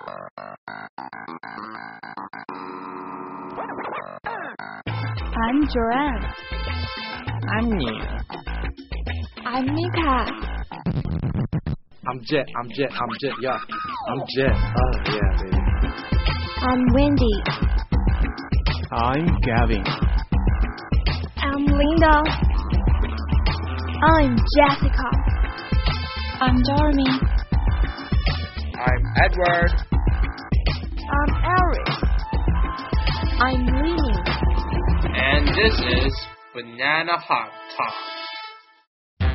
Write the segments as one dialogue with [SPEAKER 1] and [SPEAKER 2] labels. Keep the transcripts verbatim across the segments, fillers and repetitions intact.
[SPEAKER 1] I'm Joanne.
[SPEAKER 2] I'm Neil.
[SPEAKER 1] I'm Mika.
[SPEAKER 3] I'm Jet. I'm Jet. I'm Jet. Yeah. I'm Jet. Oh yeah, baby.
[SPEAKER 1] I'm Wendy.
[SPEAKER 2] I'm Gavin.
[SPEAKER 1] I'm Linda. I'm Jessica. I'm Jeremy.
[SPEAKER 4] I'm Edward.
[SPEAKER 1] I'm Eric. I'm Winnie.
[SPEAKER 4] And this is Banana Hot Talk.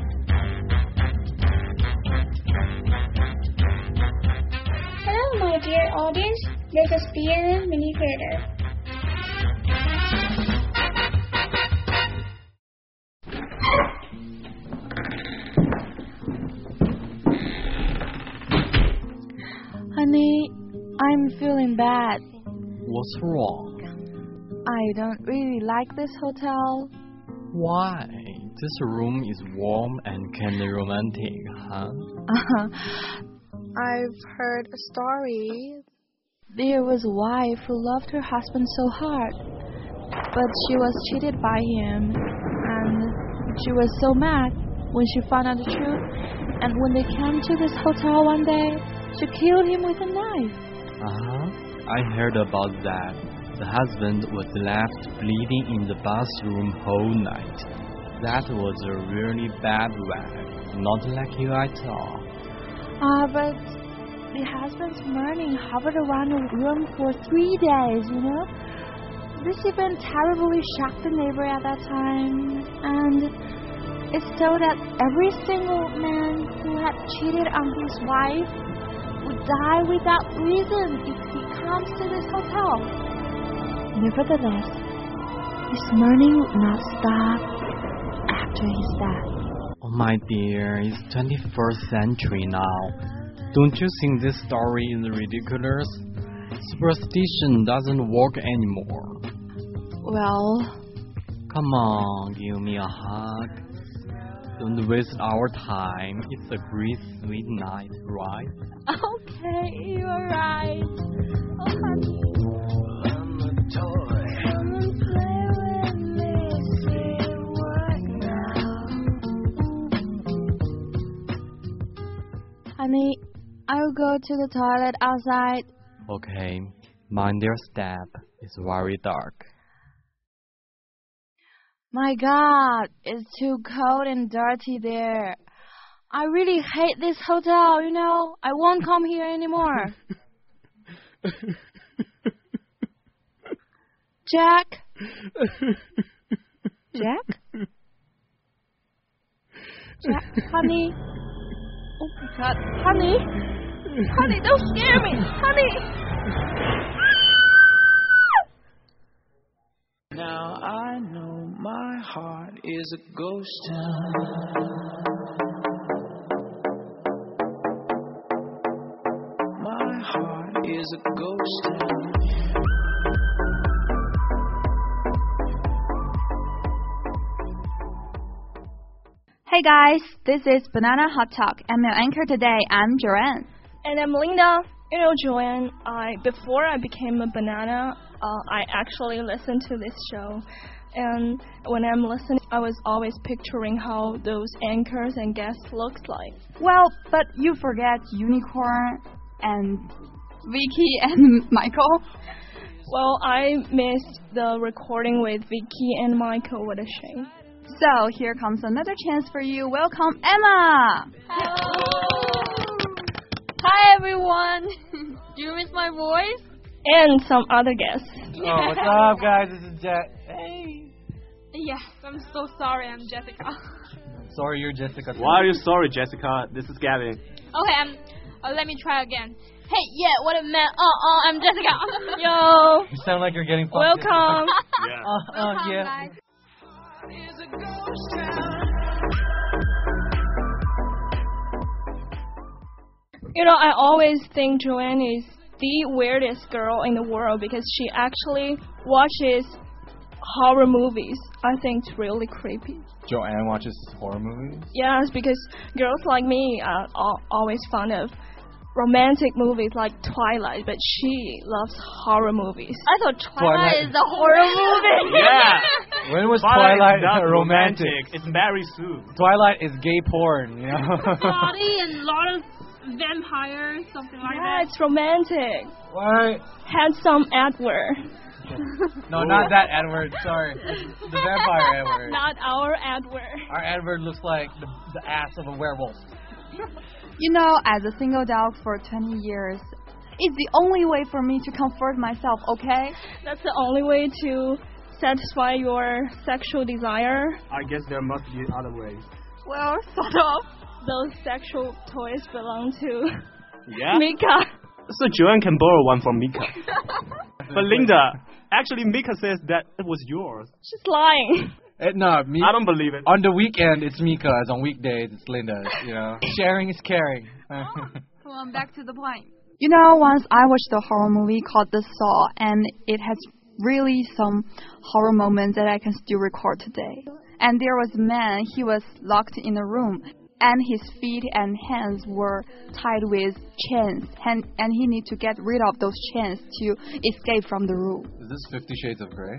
[SPEAKER 5] Hello, my dear audience. This is B N N Mini Theater.
[SPEAKER 1] Honey, I'm feeling bad.
[SPEAKER 2] What's wrong?
[SPEAKER 1] I don't really like this hotel.
[SPEAKER 2] Why? This room is warm and kinda romantic, huh?
[SPEAKER 6] I've heard a story.
[SPEAKER 1] There was a wife who loved her husband so hard, but she was cheated by him, and she was so mad when she found out the truth. And when they came to this hotel one day, she killed him with a knife.
[SPEAKER 2] Uh-huh. I heard about that. The husband was left bleeding in the bathroom whole night. That was a really bad way. Not like you at all.
[SPEAKER 1] Ah, uh, but the husband's mourning hovered around the room for three days, you know? This event terribly shocked the neighbor at that time, and it's told that every single man who had cheated on his wife would die without reason if he comes to this hotel. Nevertheless, his mourning would not stop after his death.
[SPEAKER 2] Oh my dear, it's twenty-first century now. Don't you think this story is ridiculous? Superstition doesn't work anymore.
[SPEAKER 1] Well...
[SPEAKER 2] Come on, give me a hug. Don't waste our time. It's a great sweet night, right?
[SPEAKER 1] Okay, you're right. Oh, honey. I'm a toy. Come and play with me. See it work now. Honey, I'll go to the toilet outside.
[SPEAKER 2] Okay. Mind your step. It's very dark.
[SPEAKER 1] My God, it's too cold and dirty there. I really hate this hotel, you know. I won't come here anymore. Jack? Jack? Jack, honey? Oh my God, honey? Honey, don't scare me, honey!
[SPEAKER 7] Now I know my heart is a ghost town. My heart is a ghost town.
[SPEAKER 8] Hey guys, this is Banana Hot Talk. I'm your anchor today. I'm Joanne.
[SPEAKER 6] And I'm Linda. You know, Joanne, I before I became a banana, uh, I actually listened to this show. And when I'm listening, I was always picturing how those anchors and guests looked like.
[SPEAKER 8] Well, but you forget Unicorn and Vicky and Michael.
[SPEAKER 6] Well, I missed the recording with Vicky and Michael. What a shame.
[SPEAKER 8] So, here comes another chance for you. Welcome, Emma!
[SPEAKER 9] Hello! Hi, everyone! Do you miss my voice?
[SPEAKER 6] And some other guests.
[SPEAKER 3] Oh, what's up, guys? This is Jet. Hey!
[SPEAKER 9] Yes, I'm so sorry. I'm Jessica.
[SPEAKER 3] Sorry, you're Jessica.
[SPEAKER 10] Why are you sorry, Jessica? This is Gavin.
[SPEAKER 9] Okay, um, uh, let me try again. Hey, yeah, what a man. Uh, uh, I'm Jessica.
[SPEAKER 6] Yo!
[SPEAKER 3] You sound like you're getting fucked.
[SPEAKER 6] Welcome!
[SPEAKER 10] Yeah.
[SPEAKER 3] Uh, uh,
[SPEAKER 9] Welcome,
[SPEAKER 3] yeah.
[SPEAKER 9] guys.
[SPEAKER 6] You know, I always think Joanne is the weirdest girl in the world because she actually watches horror movies. I think it's really creepy.
[SPEAKER 3] Joanne watches horror movies?
[SPEAKER 6] Yes, because girls like me are al- always fond of romantic movies like Twilight, but she loves horror movies.
[SPEAKER 9] I thought Twilight,
[SPEAKER 2] Twilight.
[SPEAKER 9] is a horror movie.
[SPEAKER 10] Yeah.
[SPEAKER 2] When was
[SPEAKER 10] Twilight,
[SPEAKER 2] Twilight
[SPEAKER 10] is not
[SPEAKER 2] romantic?
[SPEAKER 10] romantic? It's very soon.
[SPEAKER 2] Twilight is gay porn, you know.
[SPEAKER 9] Body and a lot of vampires, something like
[SPEAKER 6] Yeah,
[SPEAKER 9] that.
[SPEAKER 6] it's romantic.
[SPEAKER 2] What?
[SPEAKER 6] Handsome Edward.
[SPEAKER 2] No, not that Edward. Sorry, it's the vampire Edward.
[SPEAKER 6] Not our Edward.
[SPEAKER 2] Our Edward looks like the, the ass of a werewolf.
[SPEAKER 8] You know, as a single dog for twenty years, it's the only way for me to comfort myself, okay?
[SPEAKER 6] That's the only way to satisfy your sexual desire.
[SPEAKER 10] I guess there must be other ways.
[SPEAKER 6] Well, sort of. Those sexual toys belong to
[SPEAKER 10] Yeah?
[SPEAKER 6] Mika.
[SPEAKER 10] So Joanne can borrow one from Mika. But Linda, actually Mika says that it was yours.
[SPEAKER 6] She's lying.
[SPEAKER 2] It, no, me.
[SPEAKER 10] I don't believe it.
[SPEAKER 2] On the weekend, it's Mika's. On weekdays, it's Linda's. You know, sharing is caring.
[SPEAKER 8] Come on, back to the point. You know, once I watched a horror movie called The Saw, and it has really some horror moments that I can still record today. And there was a man, he was locked in a room, and his feet and hands were tied with chains, and, and he need to get rid of those chains to escape from the room.
[SPEAKER 2] Is this Fifty Shades of Grey?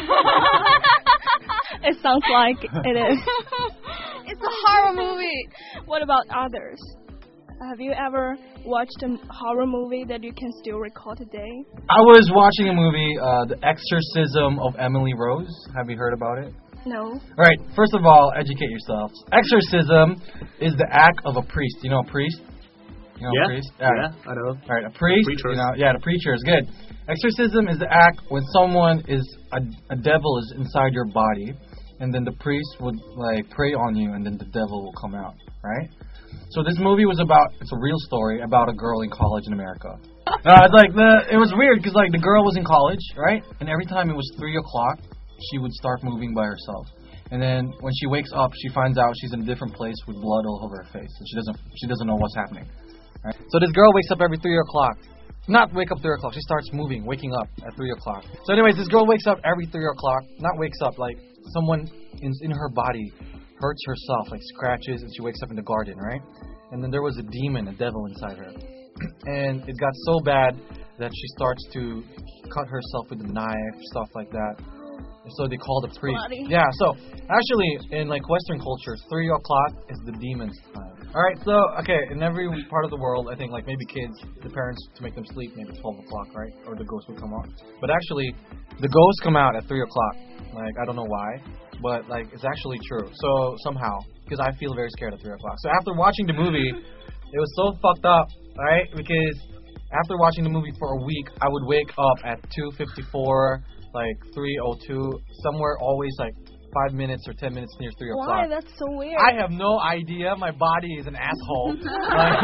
[SPEAKER 6] It sounds like it is.
[SPEAKER 8] It's a horror movie.
[SPEAKER 6] What about others? Have you ever watched a horror movie that you can still recall today?
[SPEAKER 2] I was watching a movie, uh, The Exorcism of Emily Rose. Have you heard about it?
[SPEAKER 6] No.
[SPEAKER 2] Alright, first of all, educate yourselves. Exorcism is the act of a priest. You know a priest? You know
[SPEAKER 10] Yeah,
[SPEAKER 2] a priest?
[SPEAKER 10] yeah, I know.
[SPEAKER 2] Alright, a priest.
[SPEAKER 10] Preachers.
[SPEAKER 2] You know, yeah, the preacher is good. Exorcism is the act when someone is, a, a devil is inside your body, and then the priest would, like, pray on you, and then the devil will come out, right? So this movie was about, it's a real story about a girl in college in America. Uh, it's like, the, it was weird, because, like, the girl was in college, right? And every time it was three o'clock, she would start moving by herself. And then when she wakes up, she finds out she's in a different place with blood all over her face, and she doesn't she doesn't know what's happening. Right? So this girl wakes up every three o'clock. Not wake up three o'clock. She starts moving, waking up at three o'clock. So anyways, this girl wakes up every three o'clock. Not wakes up, like someone in in her body hurts herself, like scratches, and she wakes up in the garden, right? And then there was a demon, a devil inside her. And it got so bad that she starts to cut herself with a knife, stuff like that. So they call the priest.
[SPEAKER 6] Bloody.
[SPEAKER 2] Yeah, so actually in like Western culture, three o'clock is the demon's time. Alright, so okay, in every part of the world, I think like maybe kids, the parents to make them sleep, maybe twelve o'clock, right? Or the ghost would come out. But actually, the ghosts come out at three o'clock. Like, I don't know why, but like it's actually true. So somehow, because I feel very scared at three o'clock. So after watching the movie, it was so fucked up, right? Because after watching the movie for a week, I would wake up at two fifty-four, like three oh two, somewhere always like five minutes or ten minutes near three o'clock.
[SPEAKER 6] Why? That's so weird.
[SPEAKER 2] I have no idea. My body is an asshole. Like,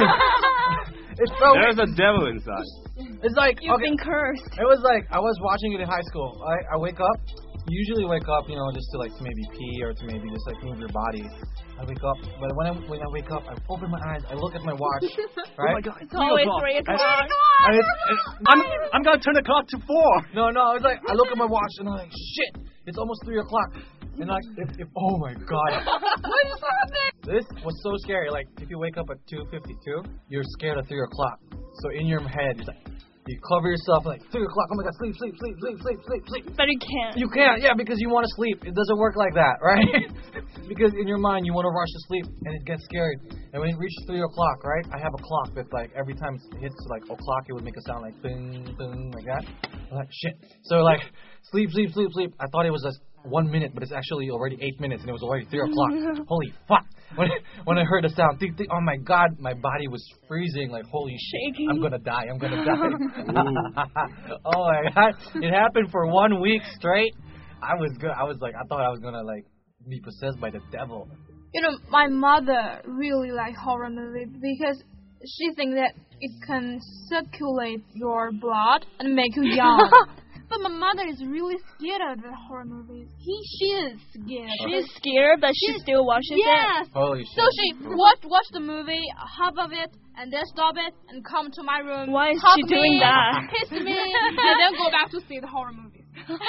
[SPEAKER 2] it's so
[SPEAKER 10] There's a devil inside.
[SPEAKER 2] It's like,
[SPEAKER 6] You've
[SPEAKER 2] okay,
[SPEAKER 6] been cursed.
[SPEAKER 2] it was like, I was watching it in high school. I, I wake up, usually wake up, you know, just to like to maybe pee or to maybe just like move your body. I wake up, but when I when I wake up, I open my eyes, I look at my watch, right?
[SPEAKER 10] Oh my God, it's
[SPEAKER 6] It's always three
[SPEAKER 10] And-
[SPEAKER 6] o'clock.
[SPEAKER 2] And it's, it's,
[SPEAKER 10] I'm, I'm gonna turn the clock to four.
[SPEAKER 2] no, no, it's like, I look at my watch and I'm like, shit, it's almost three o'clock. And like, if, if oh my God.
[SPEAKER 8] What is happening?
[SPEAKER 2] This was so scary. Like, if you wake up at two fifty-two, you're scared at three o'clock. So in your head, it's like, you cover yourself like three o'clock. Oh my God, sleep, sleep, sleep, sleep, sleep, sleep, sleep.
[SPEAKER 6] But you can't.
[SPEAKER 2] You can't, yeah, because you want to sleep. It doesn't work like that, right? Because in your mind, you want to rush to sleep, and it gets scary. And when it reaches three o'clock, right? I have a clock that like every time it hits like o'clock, it would make a sound like bing, bing, like that. I'm like shit. So like sleep, sleep, sleep, sleep. I thought it was just one minute, but it's actually already eight minutes, and it was already three o'clock. Holy fuck! When when I heard the sound, think, think, oh my God, my body was freezing. Like holy shit,
[SPEAKER 6] Shaking.
[SPEAKER 2] I'm gonna die. I'm gonna die. Oh my God! It happened for one week straight. I was good. I was like, I thought I was gonna like be possessed by the devil.
[SPEAKER 9] You know, my mother really like horror movies because she thinks that it can circulate your blood and make you young. But my mother is really scared of the horror movies. He, she is scared.
[SPEAKER 6] She's scared, but she still watches
[SPEAKER 9] Yes.
[SPEAKER 6] it.
[SPEAKER 2] Holy shit!
[SPEAKER 9] So she watch watch the movie, half of it, and then stop it and come to my room.
[SPEAKER 6] Why is
[SPEAKER 9] hug
[SPEAKER 6] she doing
[SPEAKER 9] me,
[SPEAKER 6] that?
[SPEAKER 9] Kiss me, and then go back to see the horror movies.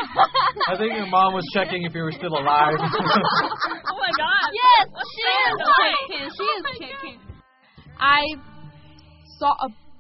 [SPEAKER 2] I think your mom was checking if you were still alive.
[SPEAKER 6] Oh my God.
[SPEAKER 9] Yes, she is
[SPEAKER 6] Okay.
[SPEAKER 9] checking. She is checking. I saw a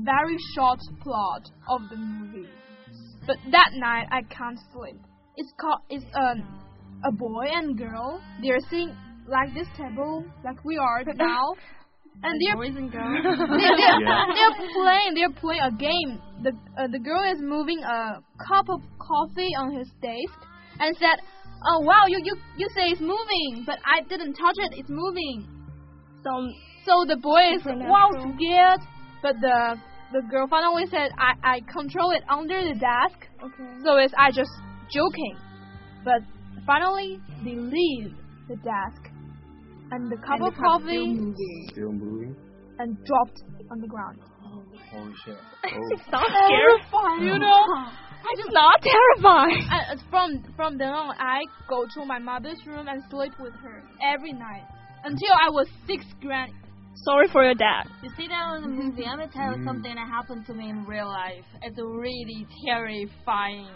[SPEAKER 9] very short plot of the movie. But that night I can't sleep. It's called it's um, a boy and girl. They're sitting like this table, like we are now. And they're
[SPEAKER 6] boys and girls.
[SPEAKER 9] they're, they're, yeah. they're playing. They're playing a game. The uh, the girl is moving a cup of coffee on his desk and said, "Oh wow, you you you say it's moving, but I didn't touch it. It's moving." So so the boy is wow scared, but the the girl finally said, "I I control it under the desk."
[SPEAKER 6] Okay.
[SPEAKER 9] So it's I just joking, but finally they leave the desk. And the cup
[SPEAKER 11] and
[SPEAKER 9] of
[SPEAKER 11] the cup
[SPEAKER 9] coffee
[SPEAKER 11] still moving.
[SPEAKER 3] Still moving.
[SPEAKER 9] And dropped on the ground.
[SPEAKER 3] Oh, holy shit.
[SPEAKER 6] Oh. It's not terrifying,
[SPEAKER 9] you know.
[SPEAKER 6] It's not terrifying.
[SPEAKER 9] And from from then on, I go to my mother's room and sleep with her every night until I was sixth grade.
[SPEAKER 6] Sorry for your dad.
[SPEAKER 11] You see that on the movie? I'm gonna tell you something that happened to me in real life. It's really terrifying.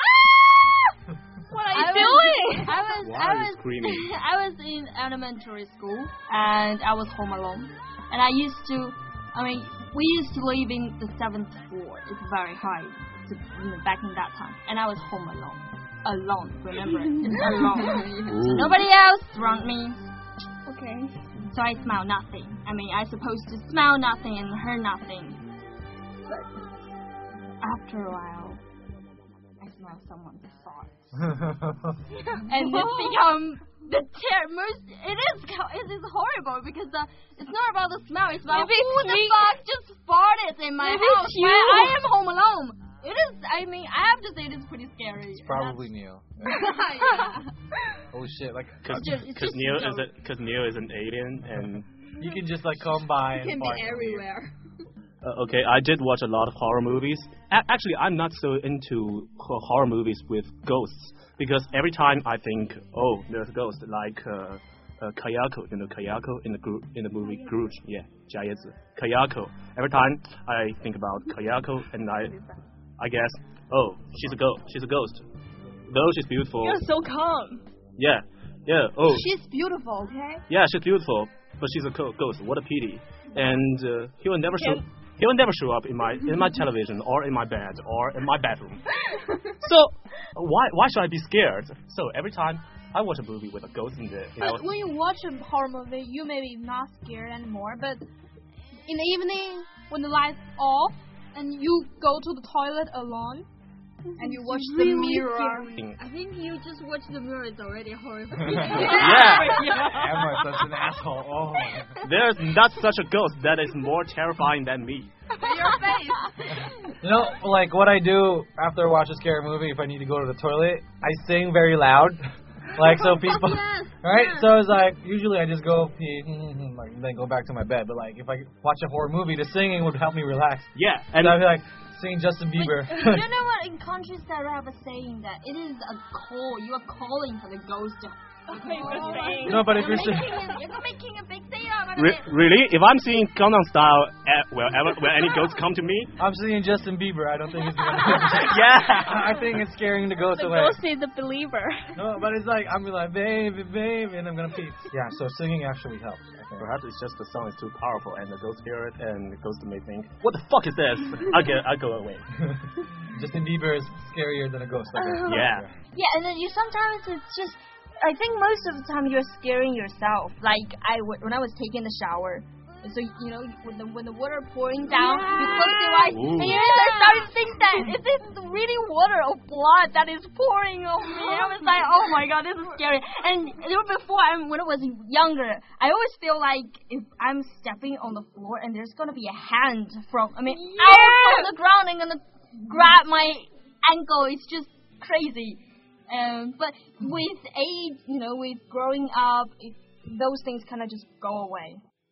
[SPEAKER 6] What are you
[SPEAKER 11] I
[SPEAKER 6] doing?
[SPEAKER 11] Was, I was,
[SPEAKER 3] Why
[SPEAKER 11] I
[SPEAKER 3] are you
[SPEAKER 11] was,
[SPEAKER 3] screaming?
[SPEAKER 11] I was in elementary school and I was home alone. And I used to, I mean, we used to live in the seventh floor. It's very high, to, you know, back in that time. And I was home alone, alone. Remember, it's alone. So nobody else around me.
[SPEAKER 6] Okay.
[SPEAKER 11] So I smell nothing. I mean, I supposed to smell nothing and hear nothing. But after a while, I smell someone's thoughts. And it's become the ter- most. It is. It is horrible because the. It's not about the smell. It's about
[SPEAKER 6] Maybe
[SPEAKER 11] who
[SPEAKER 6] it's
[SPEAKER 11] the
[SPEAKER 6] me.
[SPEAKER 11] fuck just farted in my
[SPEAKER 6] Maybe
[SPEAKER 11] house.
[SPEAKER 6] it's you.
[SPEAKER 11] While I am home alone. It is. I mean, I have to say, it is pretty scary.
[SPEAKER 3] It's probably Neil. Yeah.
[SPEAKER 11] Yeah.
[SPEAKER 3] Oh shit! Like,
[SPEAKER 10] Because
[SPEAKER 11] It's just- it's just
[SPEAKER 10] Neil
[SPEAKER 11] a
[SPEAKER 10] is a, cause Neil is an alien and.
[SPEAKER 3] you can just like come by and
[SPEAKER 11] It can
[SPEAKER 3] fart
[SPEAKER 11] be
[SPEAKER 3] from
[SPEAKER 11] everywhere.
[SPEAKER 10] Uh, okay, I did watch a lot of horror movies. A- actually, I'm not so into ho- horror movies with ghosts because every time I think, oh, there's a ghost, like uh, uh, Kayako, you know, Kayako in the group in the movie Grudge, yeah, 假叶子, Kayako. Every time I think about Kayako, and I, I guess, oh, she's a ghost. She's a ghost. Though she's beautiful.
[SPEAKER 6] You're so calm.
[SPEAKER 10] Yeah, yeah. Oh,
[SPEAKER 11] She's beautiful, okay?
[SPEAKER 10] yeah, she's beautiful, but she's a co- ghost. What a pity. And uh, he will never show.
[SPEAKER 6] Can-
[SPEAKER 10] He will never show up in my in my television or in my bed or in my bedroom. So why why should I be scared? So every time I watch a movie with a ghost in it, you know,
[SPEAKER 9] But when you watch a horror movie, you may be not scared anymore. But in the evening, when the lights off and you go to the toilet alone,
[SPEAKER 11] And you watch
[SPEAKER 9] really
[SPEAKER 11] the mirror.
[SPEAKER 10] scary.
[SPEAKER 11] I think you just watch the mirror is already horrible.
[SPEAKER 10] yeah,
[SPEAKER 3] Emma's such an asshole. Oh.
[SPEAKER 10] there's not such a ghost that is more terrifying than me.
[SPEAKER 11] Your face.
[SPEAKER 3] You know, like what I do after I watch a scary movie, if I need to go to the toilet, I sing very loud. Like so people,
[SPEAKER 11] Yes,
[SPEAKER 3] right?
[SPEAKER 11] yes.
[SPEAKER 3] So it's like usually I just go pee, like then go back to my bed. But like if I watch a horror movie, the singing would help me relax.
[SPEAKER 10] Yeah,
[SPEAKER 3] And
[SPEAKER 10] and
[SPEAKER 3] I'd be like singing Justin Bieber.
[SPEAKER 11] But you know what? In countries that have a saying that it is a call. You are calling for the ghost.
[SPEAKER 3] No, but if
[SPEAKER 11] you're
[SPEAKER 3] you're
[SPEAKER 11] making, a, you're making a big deal out of
[SPEAKER 10] Re-
[SPEAKER 11] it.
[SPEAKER 10] really, if I'm seeing Gangnam Style at wherever where any ghosts come to me,
[SPEAKER 3] I'm singing Justin Bieber, I don't think it's gonna.
[SPEAKER 10] yeah,
[SPEAKER 3] I think it's scaring the ghost
[SPEAKER 6] The
[SPEAKER 3] away.
[SPEAKER 6] ghost is a believer.
[SPEAKER 3] No, but it's like I'm like baby, baby, and I'm gonna pee. Yeah, so singing actually helps. I think.
[SPEAKER 10] perhaps it's just the song is too powerful and the ghost hear it and the ghost may think, what the fuck is this? I get, I go away.
[SPEAKER 3] Justin Bieber is scarier than a ghost. I guess.
[SPEAKER 10] Yeah.
[SPEAKER 11] Yeah, and then you sometimes it's just. I think most of the time you're scaring yourself. Like I w- when I was taking the shower, so you know when the when the water pouring down,
[SPEAKER 6] Yeah.
[SPEAKER 11] you close your eyes,
[SPEAKER 10] Ooh.
[SPEAKER 11] and you I started to think that if this is really water or blood that is pouring on me, I was like, oh my god, this is scary. And you know, before I when I was younger, I always feel like if I'm stepping on the floor and there's gonna be a hand from I mean out from the ground and gonna grab my ankle. It's just crazy. Um, but with age, you know, with growing up, it, those things kind of just go away.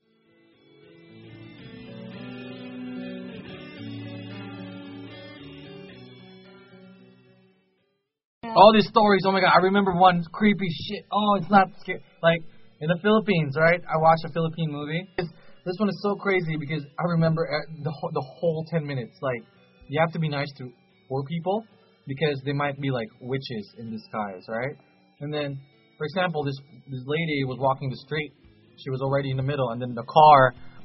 [SPEAKER 3] All these stories. Oh my god, I remember one creepy shit. Oh, it's not scary. Like in the Philippines, right? I watched a Philippine movie. It's, this one is so crazy because I remember uh, the whole, the whole ten minutes. Like you have to be nice to poor people because they might be like witches in disguise, right? And then, for example, this this lady was walking the street. She was already in the middle, and then the car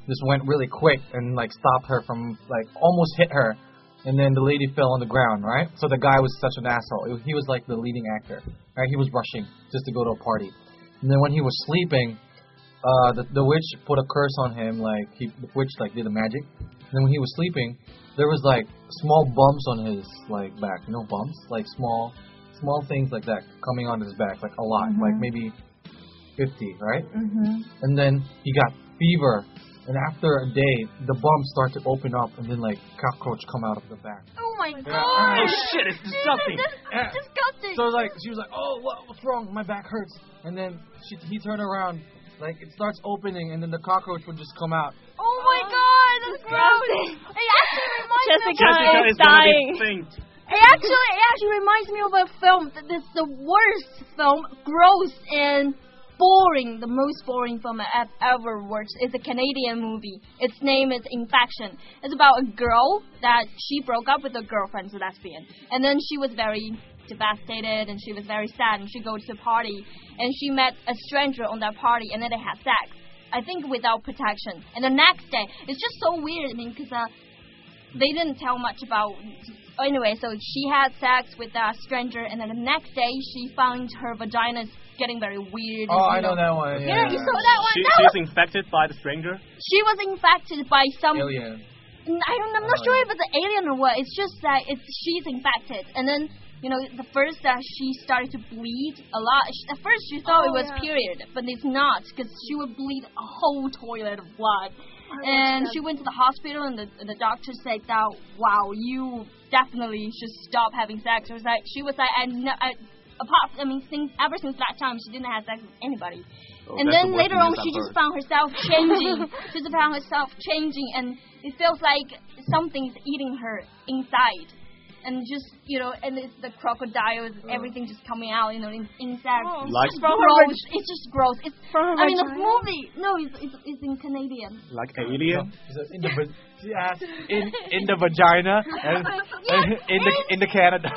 [SPEAKER 3] just went really quick and like stopped her from like almost hit her, and then the lady fell on the ground, right? So the guy was such an asshole. He was like the leading actor, right? He was rushing just to go to a party, and then when he was sleeping, uh, the the witch put a curse on him. Like he, the witch like did a magic, and then when he was sleeping, there was like small bumps on his like back, you know, bumps, like small, small things like that coming on his back, like a lot, mm-hmm. like maybe fifty, right?
[SPEAKER 8] Mm-hmm.
[SPEAKER 3] And then he got fever, and after a day, the bumps start to open up, and then like cockroach come out of the back.
[SPEAKER 11] Oh my god!
[SPEAKER 10] Oh shit! It's disgusting.
[SPEAKER 3] Yeah.
[SPEAKER 11] Disgusting.
[SPEAKER 3] So like she was like, oh, what, what's wrong? My back hurts. And then she, he turned around, like it starts opening, and then the cockroach would just come out.
[SPEAKER 11] Oh my god, that's gross. It actually reminds
[SPEAKER 6] Jessica,
[SPEAKER 11] me of
[SPEAKER 10] Jessica
[SPEAKER 6] is
[SPEAKER 10] is gonna
[SPEAKER 6] dying.
[SPEAKER 10] be faint.
[SPEAKER 11] It actually, it actually reminds me of a film. That's the worst film, gross and boring. The most boring film I've ever watched. It's a Canadian movie. Its name is Infection. It's about a girl that she broke up with a girlfriend, who's lesbian, and then she was very devastated and she was very sad. And she goes to a party and she met a stranger on that party, and then they had sex. I think without protection. And the next day, it's just so weird. I mean, because uh, they didn't tell much about. Anyway, so she had sex with a stranger, and then the next day she found her vagina getting very weird.
[SPEAKER 3] Oh,
[SPEAKER 11] I
[SPEAKER 3] know that one. Yeah,
[SPEAKER 11] yeah you saw that one.
[SPEAKER 10] She,
[SPEAKER 11] that
[SPEAKER 10] she's
[SPEAKER 11] was,
[SPEAKER 10] infected by the stranger.
[SPEAKER 11] She was infected by some
[SPEAKER 3] alien.
[SPEAKER 11] I don't. I'm not
[SPEAKER 3] oh,
[SPEAKER 11] sure
[SPEAKER 3] yeah.
[SPEAKER 11] if it's an alien or what. It's just that it's she's infected, and then you know the first that she started to bleed a lot. She, at first she thought
[SPEAKER 6] oh,
[SPEAKER 11] it was
[SPEAKER 6] yeah.
[SPEAKER 11] period, but it's not, because she would bleed a whole toilet of blood. And she went to the hospital, and the the doctor said that, wow, you definitely should stop having sex. It was like she was like, I, no, I apart, I mean, since ever since that time, she didn't have sex with anybody.
[SPEAKER 10] Oh,
[SPEAKER 11] and then the later on, she just found herself changing. She just found herself changing, and it feels like something's eating her inside. And just, you know, and it's the crocodiles, oh. everything just coming out, you know, in, insects. Oh, it's
[SPEAKER 10] like
[SPEAKER 11] just gross. It's just gross. It's,
[SPEAKER 6] from
[SPEAKER 11] I mean, the movie, no, it's, it's, it's in Canadian.
[SPEAKER 10] Like alien?
[SPEAKER 3] In the, yes, in, in the vagina and, and in the in the Canada.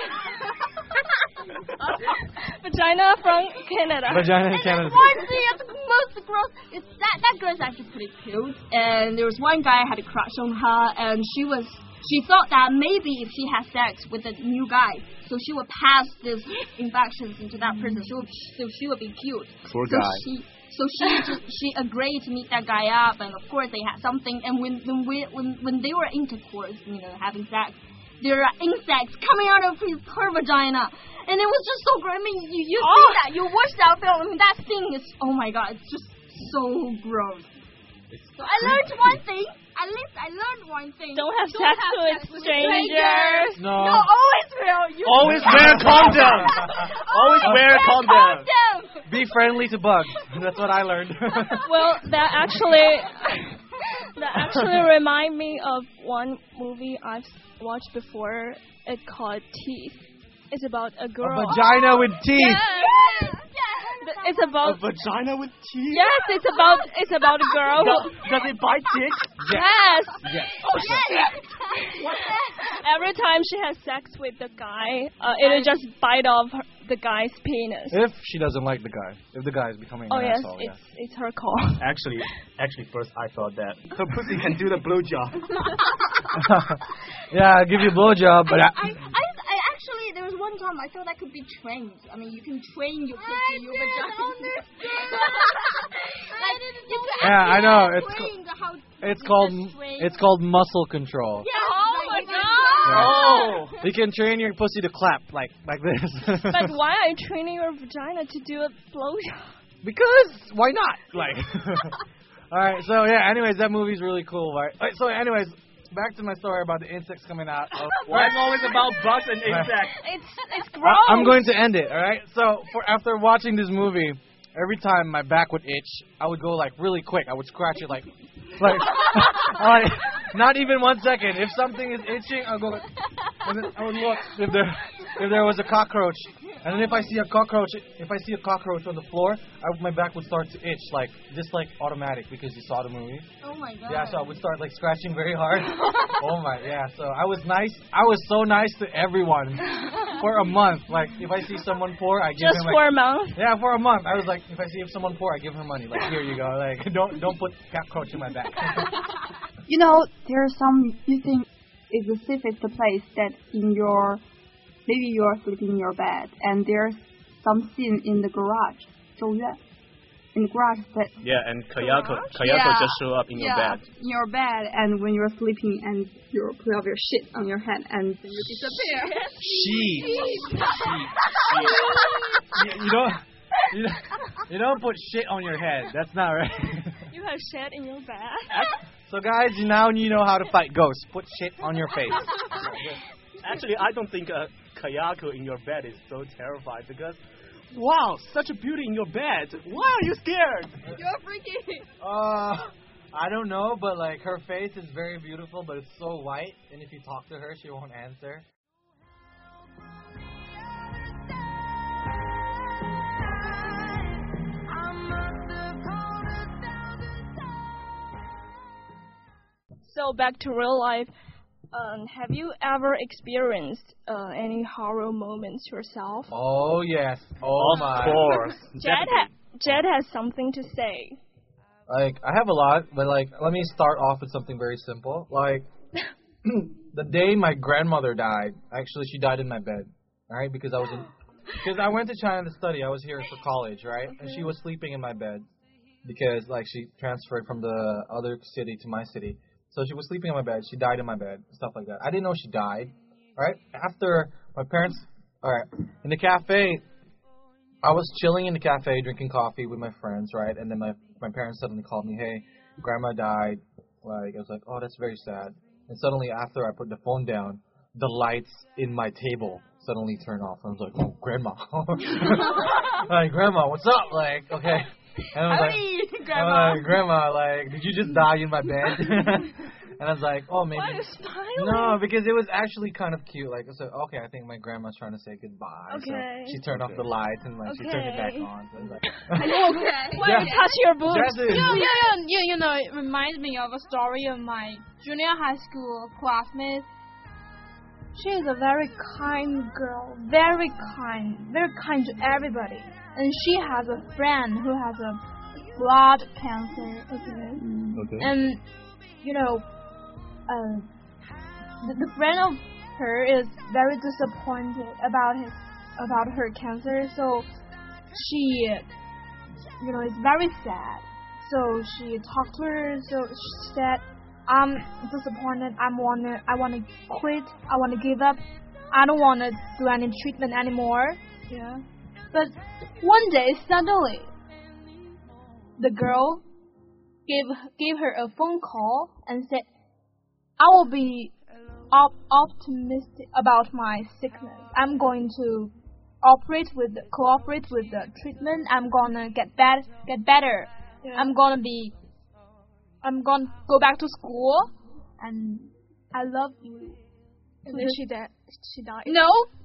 [SPEAKER 6] Vagina from Canada.
[SPEAKER 3] Vagina in Canada.
[SPEAKER 11] One thing that's most gross is that that girl's actually pretty cute. And there was one guy had a crush on her, and she was. She thought that maybe if she had sex with a new guy, so she would pass this infections into that person. She would, so she would be cute.
[SPEAKER 10] Poor
[SPEAKER 11] so
[SPEAKER 10] guy.
[SPEAKER 11] She, so she just, she agreed to meet that guy up, and of course they had something. And when when we, when when they were intercourse, you know, having sex, there are insects coming out of his her vagina, and it was just so gross. I mean, you you oh. see that, you watch that film. I mean, that thing is, oh my god, it's just so gross. So I learned one thing. At least I learned one thing.
[SPEAKER 6] Don't have
[SPEAKER 11] Don't
[SPEAKER 6] sex
[SPEAKER 11] have
[SPEAKER 6] with
[SPEAKER 11] sex with
[SPEAKER 6] strangers.
[SPEAKER 11] strangers.
[SPEAKER 3] No.
[SPEAKER 11] No, always wear. You
[SPEAKER 10] Always wear a condom. Always wear a condom.
[SPEAKER 11] condom.
[SPEAKER 3] Be friendly to bugs. That's what I learned.
[SPEAKER 6] Well, that actually that actually remind me of one movie I've watched before. It's called Teeth. It's about a girl.
[SPEAKER 3] A vagina with teeth.
[SPEAKER 11] Yes.
[SPEAKER 6] It's about
[SPEAKER 10] a vagina with teeth.
[SPEAKER 6] Yes, it's about it's about a girl.
[SPEAKER 10] Does, does it bite dick?
[SPEAKER 6] Yes.
[SPEAKER 3] Yes.
[SPEAKER 11] Oh shit!
[SPEAKER 6] Every time she has sex with the guy, uh, it'll just bite off her, the guy's penis.
[SPEAKER 3] If she doesn't like the guy, if the guy is becoming
[SPEAKER 6] oh
[SPEAKER 3] an
[SPEAKER 6] yes,
[SPEAKER 3] asshole,
[SPEAKER 6] it's
[SPEAKER 3] yeah.
[SPEAKER 6] it's her call.
[SPEAKER 10] Actually, actually, first I thought that her pussy can do the blowjob.
[SPEAKER 3] Yeah, I'll give you a blowjob, but I,
[SPEAKER 11] I, I, I actually there was one time I thought that could be trained. I mean, you can train your pussy, your vagina. Like, you could
[SPEAKER 3] yeah, I
[SPEAKER 11] actually
[SPEAKER 3] know. It's
[SPEAKER 11] train the how
[SPEAKER 3] it's called
[SPEAKER 11] the train.
[SPEAKER 3] it's called muscle control.
[SPEAKER 11] Yeah, oh my god!
[SPEAKER 10] Oh.
[SPEAKER 3] You can train your pussy to clap like like this.
[SPEAKER 6] But why are you training your vagina to do a blowjob?
[SPEAKER 3] Because why not? Like. All right. So yeah. Anyways, that movie's really cool. Right. All right, so anyways. Back to my story about the insects coming out. Of
[SPEAKER 10] Why it's always about bugs and insects?
[SPEAKER 6] It's it's gross.
[SPEAKER 3] I, I'm going to end it. All right. So for after watching this movie, every time my back would itch, I would go like really quick. I would scratch it like, like, like not even one second. If something is itching, I'll go. Like, and then I would look if there if there was a cockroach. And then if I see a cockroach, if I see a cockroach on the floor, I, my back would start to itch, like just like automatic because you saw the movie.
[SPEAKER 11] Oh my god.
[SPEAKER 3] Yeah, so I would start like scratching very hard. Oh my, yeah. So I was nice. I was so nice to everyone. for a month. Like, if I see someone poor, I give
[SPEAKER 6] Just
[SPEAKER 3] him like,
[SPEAKER 6] for a month?
[SPEAKER 3] Yeah, for a month. I was like, if I see someone poor, I give her money. Like, here you go. Like, don't don't put cockroach in my bag.
[SPEAKER 8] You know, there are some you think is the safest place that in your, maybe you are sleeping in your bed, and there's some scene in the garage. 周院. In the garage that.
[SPEAKER 10] Yeah, and Kayako, Kayako
[SPEAKER 8] yeah,
[SPEAKER 10] just show up in
[SPEAKER 8] yeah,
[SPEAKER 10] your bed.
[SPEAKER 8] in your bed, and when you're sleeping, and you put up your shit on your head, and then you disappear.
[SPEAKER 3] Sheet. you, you don't. You don't, you don't put shit on your head. That's not right.
[SPEAKER 6] You have shit in your bed.
[SPEAKER 3] So guys, you now you know how to fight ghosts. Put shit on your face.
[SPEAKER 10] Actually, I don't think a Kayako in your bed is so terrified because, wow, such a beauty in your bed. Why are you scared?
[SPEAKER 9] You're freaky.
[SPEAKER 3] Uh, I don't know, but like her face is very beautiful, but it's so white, and if you talk to her, she won't answer.
[SPEAKER 6] So back to real life. Um, have you ever experienced uh, any horror moments yourself?
[SPEAKER 3] Oh yes. Oh
[SPEAKER 10] of
[SPEAKER 3] my.
[SPEAKER 10] course.
[SPEAKER 6] Jed, ha- Jed has something to say.
[SPEAKER 3] Like I have a lot, but like let me start off with something very simple. Like the day my grandmother died, actually she died in my bed, right? Because I was in, because I went to China to study. I was here for college, right? And she was sleeping in my bed because like she transferred from the other city to my city. So she was sleeping in my bed. She died in my bed, stuff like that. I didn't know she died, right? After my parents, all right, in the cafe, I was chilling in the cafe drinking coffee with my friends, right? And then my my parents suddenly called me, hey, grandma died. Like I was like, oh, that's very sad. And suddenly after I put the phone down, the lights in my table suddenly turned off. I was like, oh, grandma. Like, grandma, what's up? Like, okay. And I was
[SPEAKER 11] Howdy,
[SPEAKER 3] like,
[SPEAKER 11] Grandma.
[SPEAKER 3] Uh, Grandma, like, did you just die in my bed? And I was like, oh, maybe.
[SPEAKER 6] Why are you smiling?
[SPEAKER 3] No, because it was actually kind of cute. Like, I said, okay, I think my grandma's trying to say goodbye.
[SPEAKER 6] Okay.
[SPEAKER 3] So she turned
[SPEAKER 10] Okay.
[SPEAKER 3] off the lights and like she turned it back
[SPEAKER 6] Okay.
[SPEAKER 3] on. So I was like,
[SPEAKER 9] Okay.
[SPEAKER 6] Why
[SPEAKER 3] Jess-
[SPEAKER 6] touch your boobs?
[SPEAKER 3] Jess is-
[SPEAKER 9] Yeah, yeah, yeah. You, you know, it reminds me of a story of my junior high school classmate. She is a very kind girl, very kind, very kind to everybody. And she has a friend who has a blood cancer. Okay.
[SPEAKER 10] Okay.
[SPEAKER 9] And you know, uh, the, the friend of her is very disappointed about his about her cancer. So she, you know, is very sad. So she talked to her. So she said, "I'm disappointed. I wanna, I wanna quit. I wanna give up. I don't wanna do any treatment anymore." Yeah. But one day, suddenly, the girl gave gave her a phone call and said, "I will be op- optimistic about my sickness. I'm going to operate with the, cooperate with the treatment. I'm gonna get bad get better.
[SPEAKER 6] Yeah.
[SPEAKER 9] I'm gonna be I'm gonna go back to school, and I love you."
[SPEAKER 6] And then she died. She died.
[SPEAKER 9] No,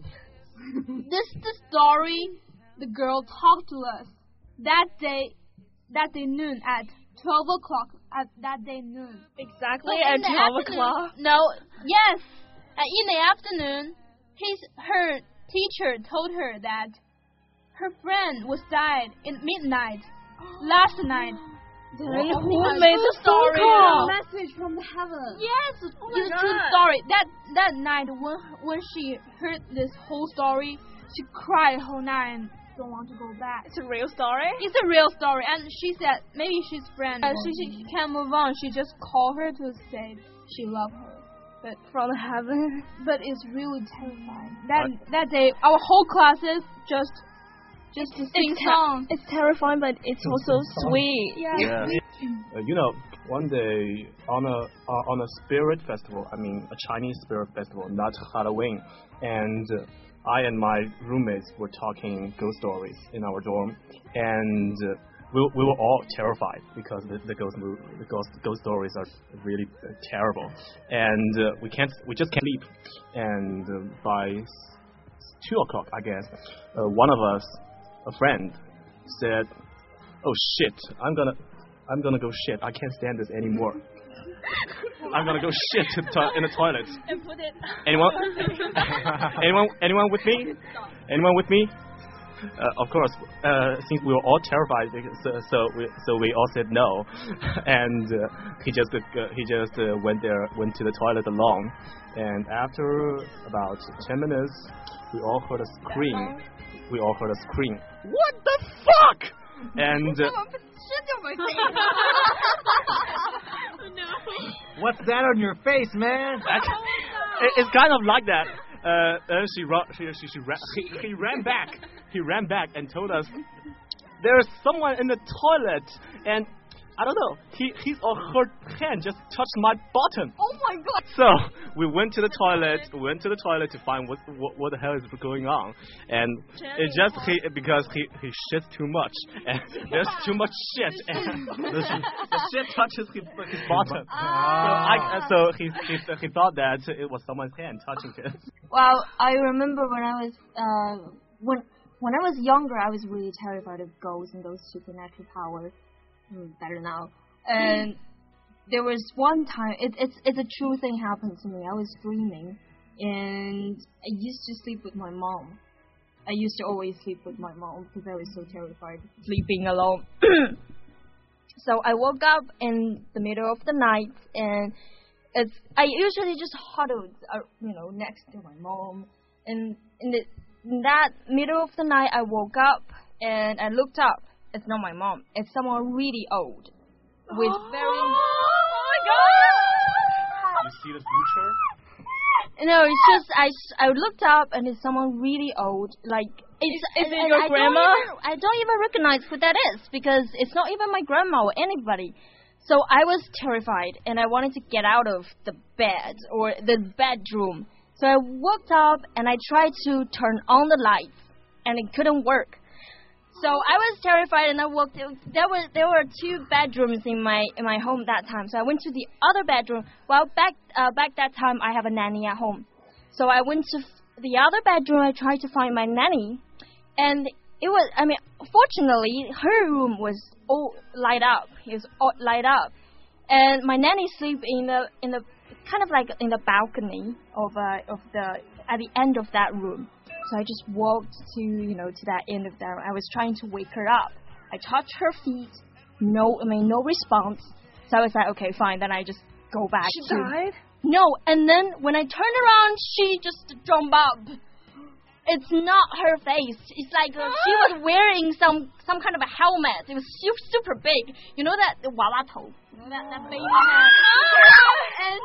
[SPEAKER 9] this the story. The girl talked to us that day, that day noon at twelve o'clock. At that day noon.
[SPEAKER 6] Exactly
[SPEAKER 9] But
[SPEAKER 6] at
[SPEAKER 9] in the
[SPEAKER 6] twelve
[SPEAKER 9] afternoon-
[SPEAKER 6] o'clock.
[SPEAKER 9] No, yes. Uh, in the afternoon, his her teacher told her that her friend was died in midnight last night.
[SPEAKER 6] Then
[SPEAKER 9] Oh,
[SPEAKER 6] who
[SPEAKER 9] I'm
[SPEAKER 6] made
[SPEAKER 9] so
[SPEAKER 6] the phone
[SPEAKER 9] sorry.
[SPEAKER 6] call?
[SPEAKER 9] Message from heaven. Yes,
[SPEAKER 6] Oh
[SPEAKER 9] it's
[SPEAKER 6] my
[SPEAKER 9] a true
[SPEAKER 6] God.
[SPEAKER 9] story. That that night when when she heard this whole story, she cried whole night and don't want to go back.
[SPEAKER 6] It's a real story.
[SPEAKER 9] It's a real story, and she said maybe she's friend. Uh, she, she can't move on. She just called her to say she loved her. But
[SPEAKER 6] from heaven.
[SPEAKER 9] But it's really terrifying. That that day, our whole classes just just to sing
[SPEAKER 6] It's, ter-
[SPEAKER 9] songs.
[SPEAKER 6] it's terrifying, but it's also sweet.
[SPEAKER 10] Yeah. Uh, you know, one day on a uh, on a spirit festival, I mean a Chinese spirit festival, not Halloween, and uh, I and my roommates were talking ghost stories in our dorm, and uh, we we were all terrified because the, the ghost mo- the ghost ghost stories are really uh, terrible, and uh, we can't we just can't sleep, and uh, by s- two o'clock, I guess, uh, one of us, a friend, said, "Oh shit, I'm gonna." I'm gonna go shit. I can't stand this anymore. I'm gonna go shit to to- in the toilet.
[SPEAKER 6] And put it.
[SPEAKER 10] Anyone? anyone? Anyone with me? Anyone with me? Uh, of course, uh, since we were all terrified, because, uh, so we so we all said no, and uh, he just uh, he just uh, went there went to the toilet alone, and after about ten minutes, we all heard a scream. We all heard a scream. What the fuck? And uh,
[SPEAKER 3] What's that on your face, man?
[SPEAKER 10] it, it's kind of like that. Uh, then she, ru- she, she, she ran, he, he ran back. He ran back and told us there's someone in the toilet, and I don't know. He his or her hand just touched my bottom.
[SPEAKER 11] Oh my god!
[SPEAKER 10] So we went to the toilet. Went to the toilet to find what what, what the hell is going on, and it just he because he he shit too much, and there's too much shit, and the, the shit touches his, his bottom. So I so he, he he thought that it was someone's hand touching him.
[SPEAKER 11] Well, I remember when I was uh when when I was younger, I was really terrified of ghosts and those supernatural powers. Mm, better now. And there was one time, it, it's it's a true thing happened to me. I was dreaming, and I used to sleep with my mom. I used to always sleep with my mom because I was so terrified sleeping alone. So I woke up in the middle of the night, and it's I usually just huddled, uh, you know, next to my mom. And in, the, in that middle of the night, I woke up and I looked up. It's not my mom. It's someone really old, with very. Oh my god!
[SPEAKER 10] You see the future?
[SPEAKER 11] No, it's just I, I looked up and it's someone really old. Like it's
[SPEAKER 6] Is it
[SPEAKER 11] and
[SPEAKER 6] your
[SPEAKER 11] I
[SPEAKER 6] grandma?
[SPEAKER 11] Don't even, I don't even recognize who that is because it's not even my grandma or anybody. So I was terrified and I wanted to get out of the bed or the bedroom. So I woke up and I tried to turn on the lights and it couldn't work. So I was terrified, and I walked. There were there were two bedrooms in my in my home that time. So I went to the other bedroom. Well, back uh, back that time, I have a nanny at home. So I went to the other bedroom. I tried to find my nanny, and it was. I mean, fortunately, her room was all light up. It was all light up, and my nanny sleep in the in the kind of like in the balcony of uh, of the at the end of that room. So I just walked to, you know, to that end of that. I was trying to wake her up. I touched her feet. No, I mean, no response. So I was like, okay, fine. Then I just go back.
[SPEAKER 6] She
[SPEAKER 11] to...
[SPEAKER 6] died?
[SPEAKER 11] No, and then when I turned around, she just jumped up. It's not her face. It's like uh, she was wearing some some kind of a helmet. It was super, super big. You know that the wawa头? You know that, that baby hair? and...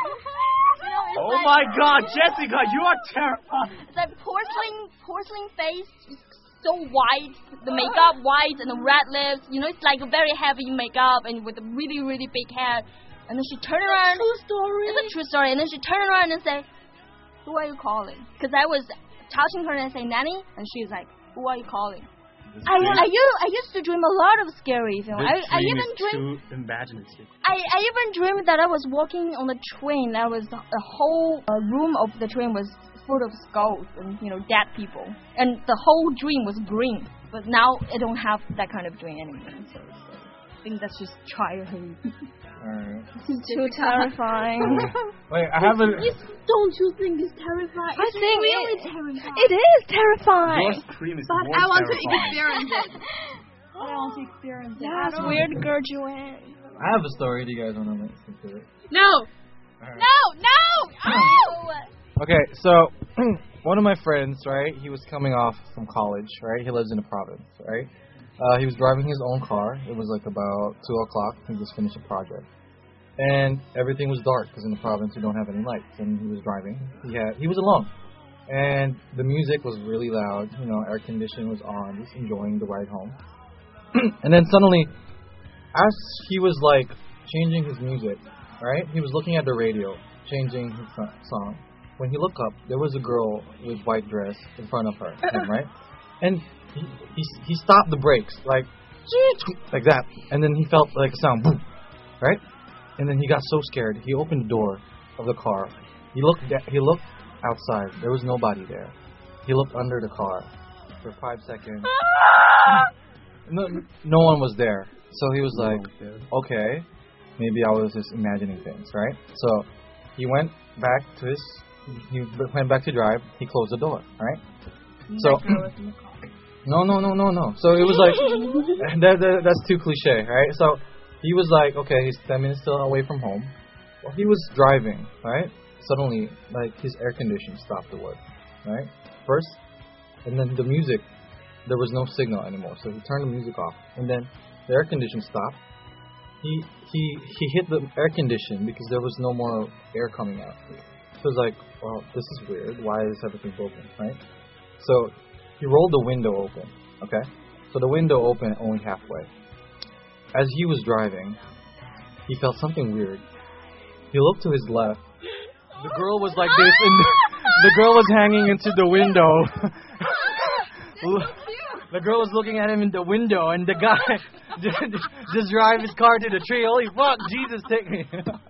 [SPEAKER 10] Oh
[SPEAKER 11] like,
[SPEAKER 10] my god, Jessica, you are terrified.
[SPEAKER 11] It's like porcelain, porcelain face, so white, the makeup white and the red lips. You know, it's like a very heavy makeup and with a really, really big hair. And then she turned around.
[SPEAKER 6] True story.
[SPEAKER 11] It's a true story. And then she turned around and said, "Who are you calling?" Because I was touching her and I say, "Nanny," and she was like, "Who are you calling?" I, I, used, I used to dream a lot of scary things. I, I even dreamed.
[SPEAKER 10] Too imaginative.
[SPEAKER 11] I, I even dreamed that I was walking on the train. That was the, the whole uh, room of the train was full of skulls and you know dead people, and the whole dream was green. But now I don't have that kind of dream anymore. So, so I think that's just childhood.
[SPEAKER 3] Alright.
[SPEAKER 6] It's too terrifying.
[SPEAKER 3] Wait, I have a.
[SPEAKER 9] Don't you think it's terrifying?
[SPEAKER 6] I
[SPEAKER 9] It's
[SPEAKER 6] think
[SPEAKER 9] really
[SPEAKER 6] it,
[SPEAKER 9] terrifying.
[SPEAKER 6] it is terrifying.
[SPEAKER 10] Your scream is
[SPEAKER 9] But
[SPEAKER 10] more
[SPEAKER 9] I want
[SPEAKER 10] terrifying.
[SPEAKER 9] to experience it.
[SPEAKER 8] I want to experience it.
[SPEAKER 6] That's weird, girl, Joanne.
[SPEAKER 3] I have a story. Do you guys want to listen to it?
[SPEAKER 9] No.
[SPEAKER 3] Alright.
[SPEAKER 9] No, no. Oh.
[SPEAKER 3] Okay, so one of my friends, right? He was coming off from college, right? He lives in a province, right? Uh, he was driving his own car. It was like about two o'clock. He just finished a project, and everything was dark because in the province you don't have any lights. And he was driving. He had he was alone, and the music was really loud. You know, air conditioning was on. Just enjoying the ride home. And then suddenly, as he was like changing his music, right? He was looking at the radio, changing his so- song. When he looked up, there was a girl with white dress in front of her, him, right? And he, he he stopped the brakes like like that, and then he felt like a sound, boom, right? And then he got so scared, he opened the door of the car. He looked da- he looked outside. There was nobody there. He looked under the car for five seconds. No, no one was there. So he was like, okay. maybe I was just imagining things, right? So he went back to his, he went back to drive. He closed the door, right? So no, no, no, no, no. So it was like that, that, that's too cliche, right? So he was like, okay, he's ten minutes still away from home. Well, he was driving, right? Suddenly, like his air conditioning stopped to work, right? First, and then the music, there was no signal anymore. So he turned the music off, and then the air conditioning stopped. He he he hit the air condition because there was no more air coming out. So it was like, well, this is weird. Why is everything broken, right? So he rolled the window open, okay? So the window opened only halfway. As he was driving, he felt something weird. He looked to his left. The girl was like this, and the, the girl was hanging into the window. The girl was looking at him in the window, and the guy just, just drive his car to the tree. Holy fuck, Jesus, take me.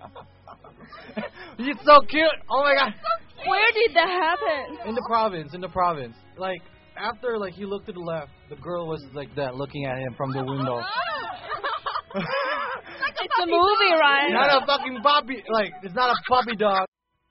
[SPEAKER 3] He's so cute. Oh my god.
[SPEAKER 6] Where did that happen?
[SPEAKER 3] In the province, in the province. Like, after like he looked to the left, the girl was like that, looking at him from the window.
[SPEAKER 6] It's a movie, right?
[SPEAKER 3] Not a fucking puppy. Like, it's not a puppy dog.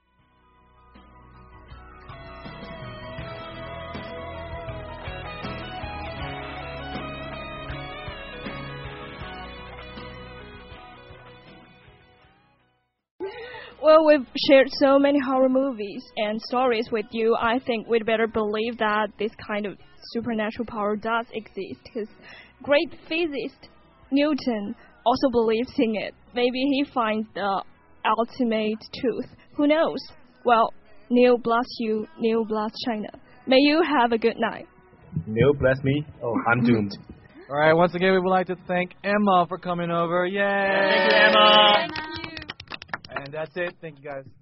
[SPEAKER 6] Well, we've shared so many horror movies and stories with you. I think we'd better believe that this kind of supernatural power does exist, because great physicist Newton also believes in it. Maybe he finds the ultimate truth. Who knows? Well, Neil bless you, Neil bless China. May you have a good night.
[SPEAKER 10] Neil bless me. Oh, I'm doomed.
[SPEAKER 3] All right, once again, we would like to thank Emma for coming over. Yay!
[SPEAKER 10] Thank you, Emma.
[SPEAKER 3] And that's it. Thank you, guys.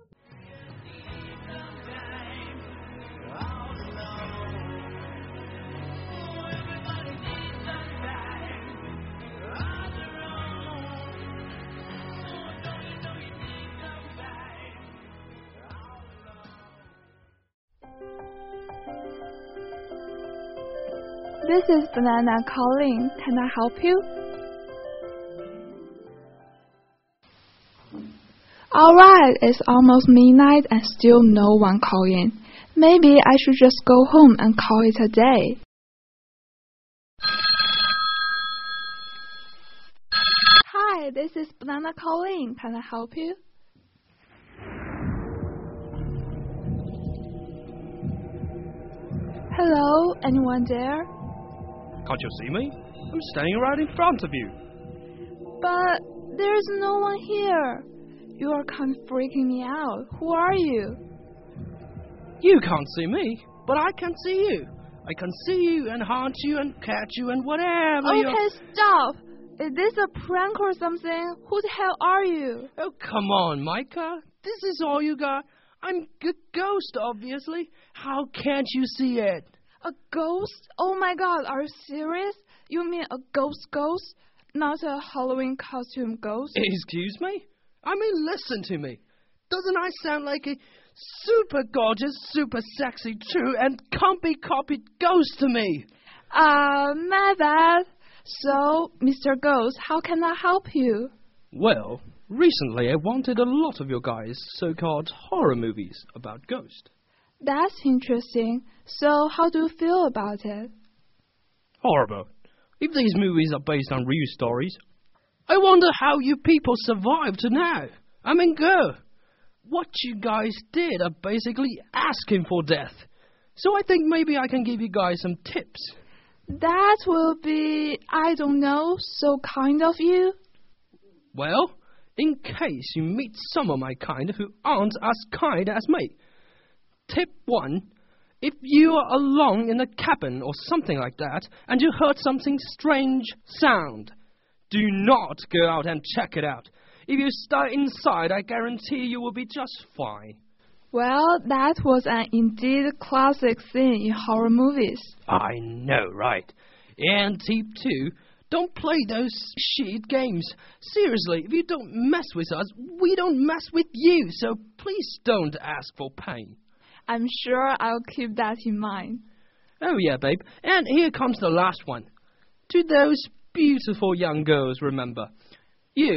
[SPEAKER 8] This is Banana calling. Can I help you? Alright, it's almost midnight and still no one calling. Maybe I should just go home and call it a day. Hi, this is Banana calling. Can I help you? Hello, anyone there?
[SPEAKER 10] Can't you see me? I'm standing right in front of you.
[SPEAKER 8] But there's no one here. You are kind of freaking me out. Who are you?
[SPEAKER 10] You can't see me, but I can see you. I can see you and haunt you and catch you and whatever.
[SPEAKER 8] Okay,
[SPEAKER 10] you're...
[SPEAKER 8] stop. Is this a prank or something? Who the hell are you?
[SPEAKER 10] Oh, come on, Micah. This is all you got. I'm a ghost, obviously. How can't you see it?
[SPEAKER 8] A ghost? Oh my god, are you serious? You mean a ghost ghost? Not a Halloween costume ghost?
[SPEAKER 10] Excuse me? I mean, listen to me. Doesn't I sound like a super gorgeous, super sexy, true, and can't be copied ghost to me?
[SPEAKER 8] Ah, uh, my bad. So, Mister Ghost, how can I help you?
[SPEAKER 10] Well, recently I wanted a lot of your guys' so-called horror movies about ghosts.
[SPEAKER 8] That's interesting. So, how do you feel about it?
[SPEAKER 10] Horrible. If these movies are based on real stories, I wonder how you people survived to now. I mean, go. What you guys did are basically asking for death. So I think maybe I can give you guys some tips.
[SPEAKER 8] That will be, I don't know, so kind of you.
[SPEAKER 10] Well, in case you meet some of my kind who aren't as kind as me. Tip one, if you are alone in a cabin or something like that, and you heard something strange sound, do not go out and check it out. If you stay inside, I guarantee you will be just fine.
[SPEAKER 8] Well, that was an indeed classic scene in horror movies.
[SPEAKER 10] I know, right? And tip two, don't play those shit games. Seriously, if you don't mess with us, we don't mess with you, so please don't ask for pain.
[SPEAKER 8] I'm sure I'll keep that in mind.
[SPEAKER 10] Oh yeah, babe. And here comes the last one. To those beautiful young girls, remember, you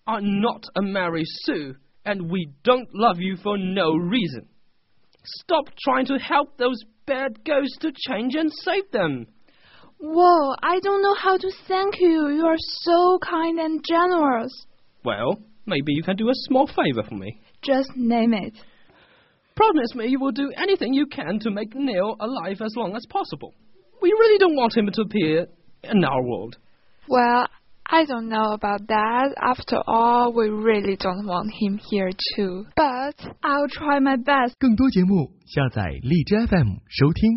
[SPEAKER 12] are not a Mary Sue, and we don't love you for no reason. Stop trying to help those bad ghosts to change and save them.
[SPEAKER 13] Whoa, I don't know how to thank you. You are so kind and generous.
[SPEAKER 12] Well, maybe you can do a small favor for me.
[SPEAKER 13] Just name it.
[SPEAKER 12] Promise me you will do anything you can to make Neil alive as long as possible. We really don't want him to appear in our world.
[SPEAKER 13] Well, I don't know about that. After all, we really don't want him here too. But I'll try my best.
[SPEAKER 14] 更多节目，下载荔枝 F M 收听。